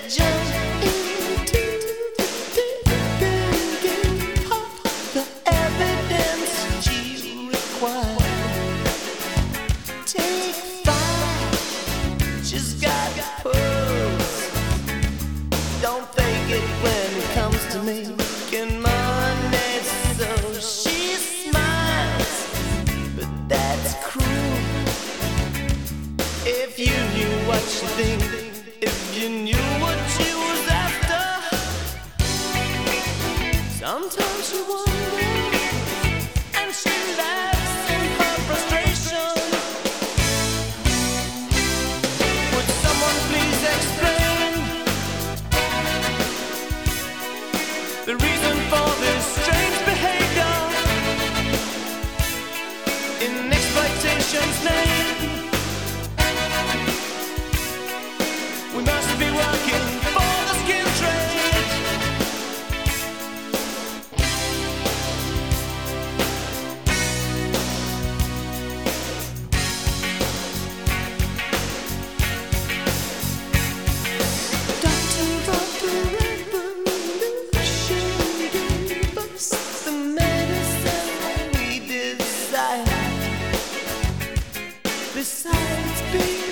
jump into the game of the evidence you require. Take five, just got pose. Don't fake it when it comes to making money. So she smiles, but that's cruel. If you knew what she thinks, if you knew what she was after, sometimes you wonder, and she laughs in her frustration. Would someone please explain the reason for this strange behavior in exploitation's name? We must be working for the skin trade. Doctor of the revolution gave us the medicine we desire. Besides being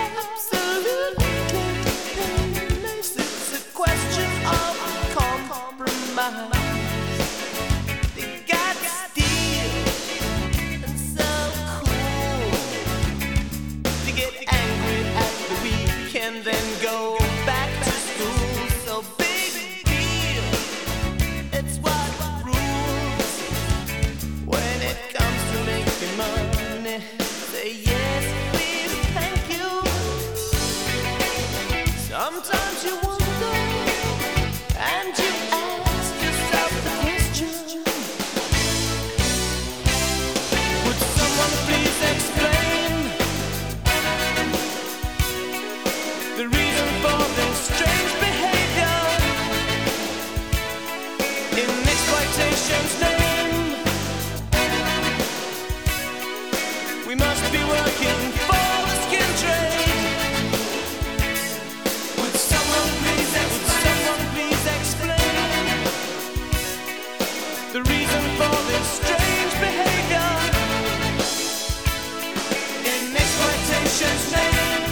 they got steel and so cool. They get angry at the weekend, then go back to school. So big deal, it's what rules. When it comes to making money, say yes, please, thank you. Sometimes you wonder, and you ask yourself the question, would someone please explain the reason for this strange behavior in exploitation's name? We must be working for the skin trade. Would someone please explain the reason for this strange behavior in exploitation's name?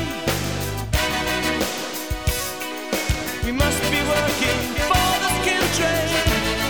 We must be working for the skin trade.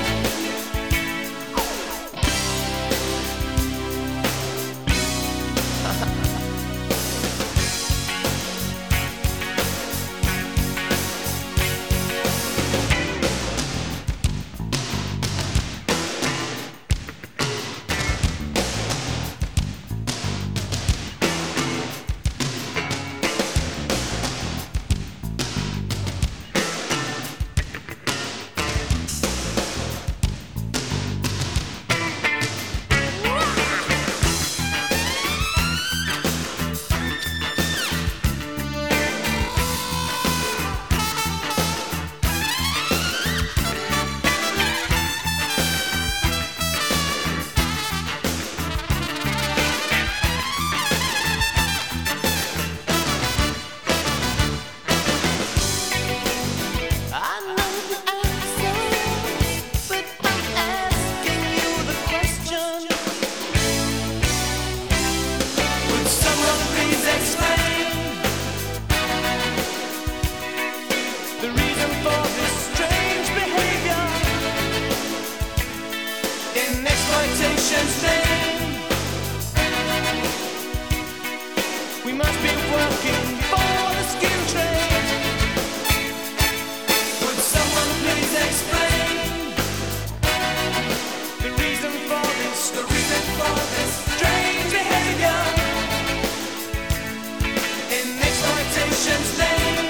Exploitation's name. We must be working for the skin trade. Would someone please explain the reason for this strange behavior in exploitation's name?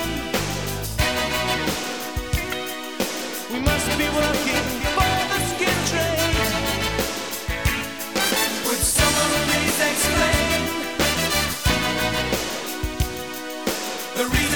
We must be working for the skin trade. Would someone please explain the reason